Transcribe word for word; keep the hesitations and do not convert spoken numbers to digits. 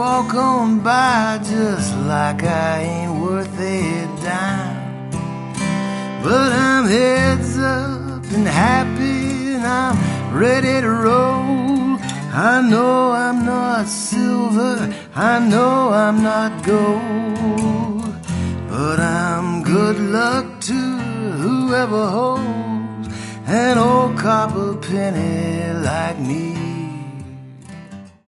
walk on by just like I ain't worth a dime. But I'm heads up and happy, and I'm ready to roll. I know I'm not silver, I know I'm not gold, but I'm good luck to whoever holds an old copper penny like me.